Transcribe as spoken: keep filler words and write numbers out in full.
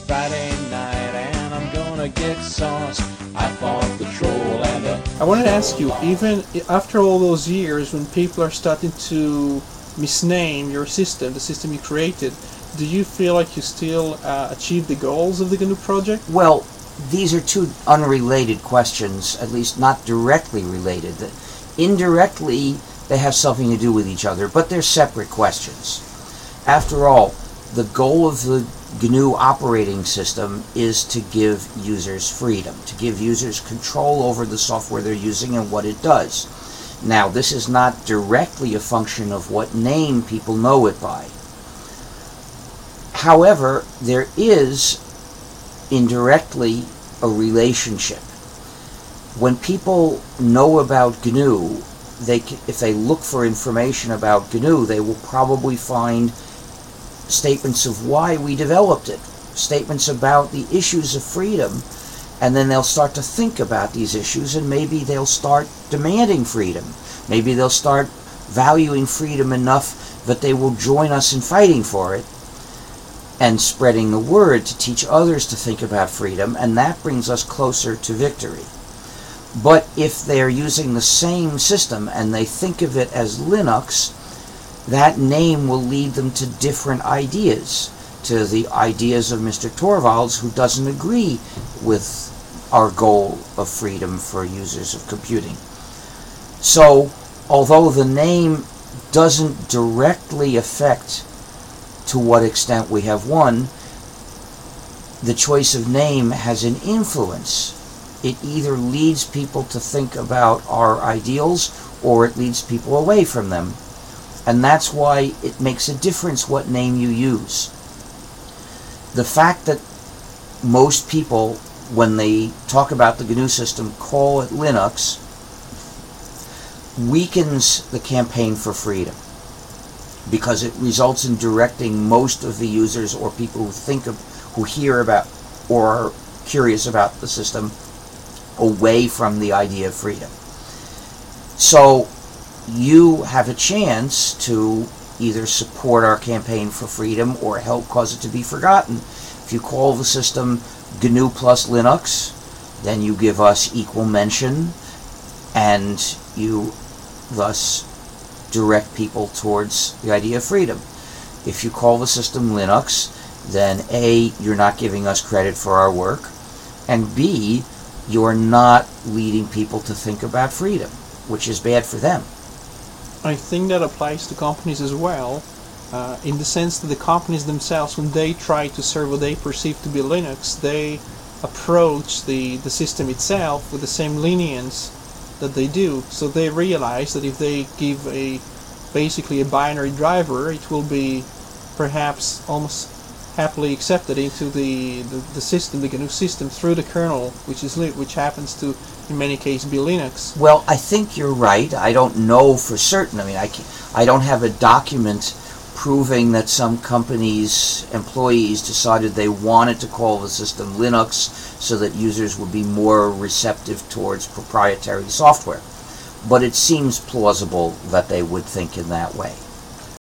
Friday night and I'm gonna get sauce. I fought the troll and the... I wanted to ask you, even after all those years when people are starting to misname your system, the system you created, do you feel like you still uh, achieved the goals of the G N U project? Well, these are two unrelated questions, at least not directly related. Indirectly, they have something to do with each other, but they're separate questions. After all, the goal of the G N U operating system is to give users freedom, to give users control over the software they're using and what it does. Now, this is not directly a function of what name people know it by. However, there is indirectly a relationship. When people know about G N U, they, if they look for information about G N U, they will probably find statements of why we developed it, statements about the issues of freedom, and then they'll start to think about these issues, and maybe they'll start demanding freedom. Maybe they'll start valuing freedom enough that they will join us in fighting for it and spreading the word to teach others to think about freedom, and that brings us closer to victory. But if they're using the same system and they think of it as Linux, that name will lead them to different ideas, to the ideas of Mister Torvalds, who doesn't agree with our goal of freedom for users of computing. So, although the name doesn't directly affect to what extent we have won, the choice of name has an influence. It either leads people to think about our ideals or it leads people away from them. And that's why it makes a difference what name you use. The fact that most people, when they talk about the G N U system, call it Linux, weakens the campaign for freedom, because it results in directing most of the users or people who think of, who hear about or are curious about the system away from the idea of freedom. So you have a chance to either support our campaign for freedom or help cause it to be forgotten. If you call the system G N U plus Linux, then you give us equal mention, and you thus direct people towards the idea of freedom. If you call the system Linux, then A, you're not giving us credit for our work, and B, you're not leading people to think about freedom, which is bad for them. I think that applies to companies as well, uh, in the sense that the companies themselves, when they try to serve what they perceive to be Linux, they approach the, the system itself with the same lenience that they do. So they realize that if they give a basically a binary driver, it will be perhaps almost happily accepted into the, the, the system, the G N U system, through the kernel, which is which happens to, in many cases, be Linux. Well, I think you're right. I don't know for certain. I mean, I, can't, I don't have a document proving that some company's employees decided they wanted to call the system Linux so that users would be more receptive towards proprietary software. But it seems plausible that they would think in that way.